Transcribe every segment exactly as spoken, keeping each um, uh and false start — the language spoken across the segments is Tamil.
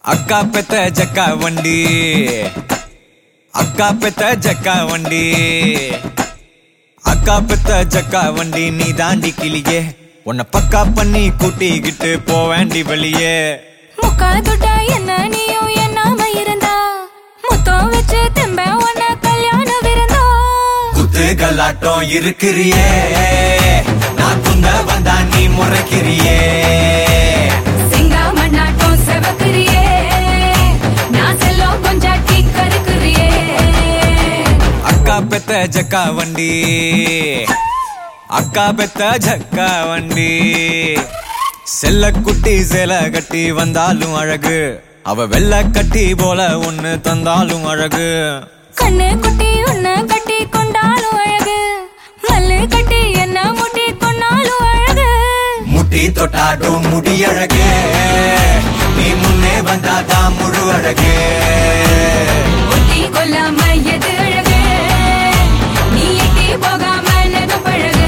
அக்கா பெத்த ஜக்கா வண்டி, அக்கா பெத்த ஜக்கா வண்டி, அக்கா பெத்த ஜக்கா வண்டி நீ தாண்டி கிளியே, உன்னை பக்கா பண்ணி கூட்டிக்கிட்டு போவேண்டி வெளியே. முக்கா தொட்டா என்ன நீயும் என்னாம இருந்தா, முத்தம் வச்சு தெம்ப உன்ன கல்யாணம் விருந்தா. குத்து கல்லாட்டம் இருக்கிறியே, நான் குந்த வந்தா நீ முறைக்கிறியே. சிங்கா மண்ணாட்டம் செவக்கிறியே, நான் செல்லோ கொஞ்சாட்டி கருக்குறியே. அக்கா பெத்த ஜக்கா வண்டி, அக்கா பெத்த ஜக்கா வண்டி, செல்ல குட்டி சேல கட்டி வந்தாலும் அழகு, அவ வெள்ள கட்டி போல ஒண்ணு தந்தாலும் அழகு. கண்ணு குட்டி உன்ன கட்டி கொண்டாலும் அழகு, மல்லு கட்டி என்ன முட்டி கொண்டாலும் அழகு. முட்டி தொட்டாடும் முடி அழகு, நீ முன்னே வந்தாதான் முழு அழகு. முட்டி கொல்லாம எது அழகு, நீ எட்டி போகாம நெது பழகு.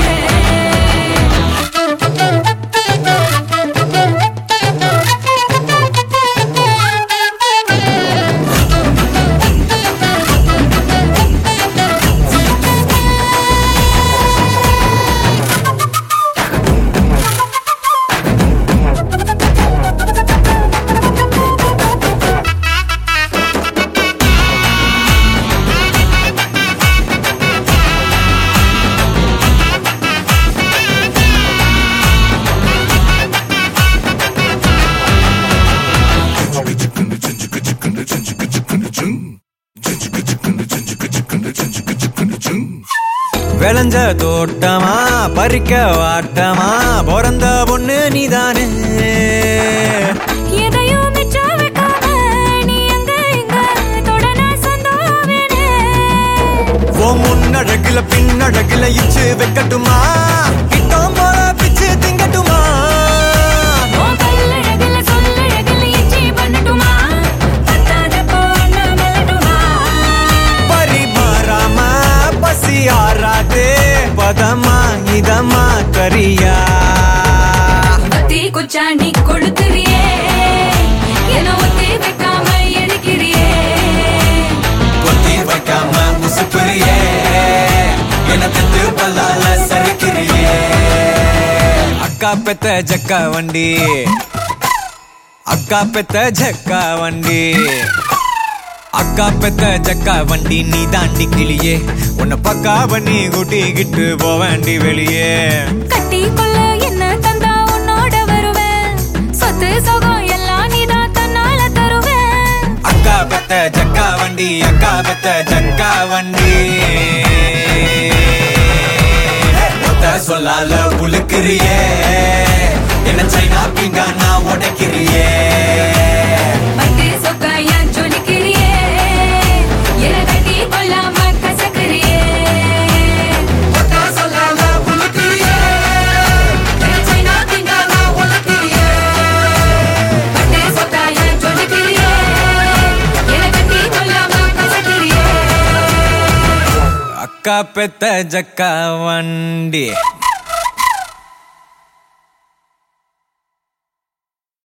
விளைஞ்ச தோட்டமா பறிக்க வாட்டமா பிறந்த பொண்ணு நீதானே. எதையும் மிச்சம் வைக்காம நீ எங்க எங்க தொடன சொந்தமாவேனே. உன் முன்னழகுல பின்னழகுல இச்சு வைக்கட்டுமா, கிட்டம் போல பிச்சு திங்கட்டுமா. உன் கல்லழகுல சொல்லழகுல இச்சி பண்ணட்டுமா, பத்தாதப்போ அண்ணா மெல்லட்டுமா. பரிமாறாம பசி ஆறாதே, பதமா இதமா கரியா. கத்தி குச்சா நீ கொடுக்குறியே, என்ன ஒத்தி வைக்காம எரிக்கிறியே. கொத்தி வைக்காம முசுப்புறியே, என்ன தெத்து பல்லால சரிக்கிறியே. அக்கா பெத்த ஜக்கா வண்டி, அக்கா பெத்த ஜக்கா வண்டி, அக்கா பெத்த ஜக்கா வண்டி நீ தாண்டி கிளியே, உன்னை பக்கா பண்ணி கூட்டிக்கிட்டு போவேண்டி வெளியே. கட்டி கொள்ள என்ன தந்தா உன்னோட வருவேன், சொத்து சுகம் எல்லாம் நீதான் தன்னால தருவேன். அக்கா பெத்த ஜக்கா வண்டி, அக்கா பெத்த ஜக்கா வண்டி, மொத்த சொல்லால உழுக்கிறியே, என்ன சைனா பிங்கா நான் உடைக்கிறியே. பட்டு சொக்காய ஜொலிக்கிறியே, என்ன கட்டி கொள்ளாம கசக்கிறியே. மொத்த சொல்லால உழுக்கிறியே, என்ன சைனா திங்கா நான் உலக்கிறியே. பட்டு சொக்காய ஜொலிக்கிறியே, என்ன கட்டி கொள்ளாம கசக்கிறியே. அக்கா பெத்த ஜக்கா வண்டி.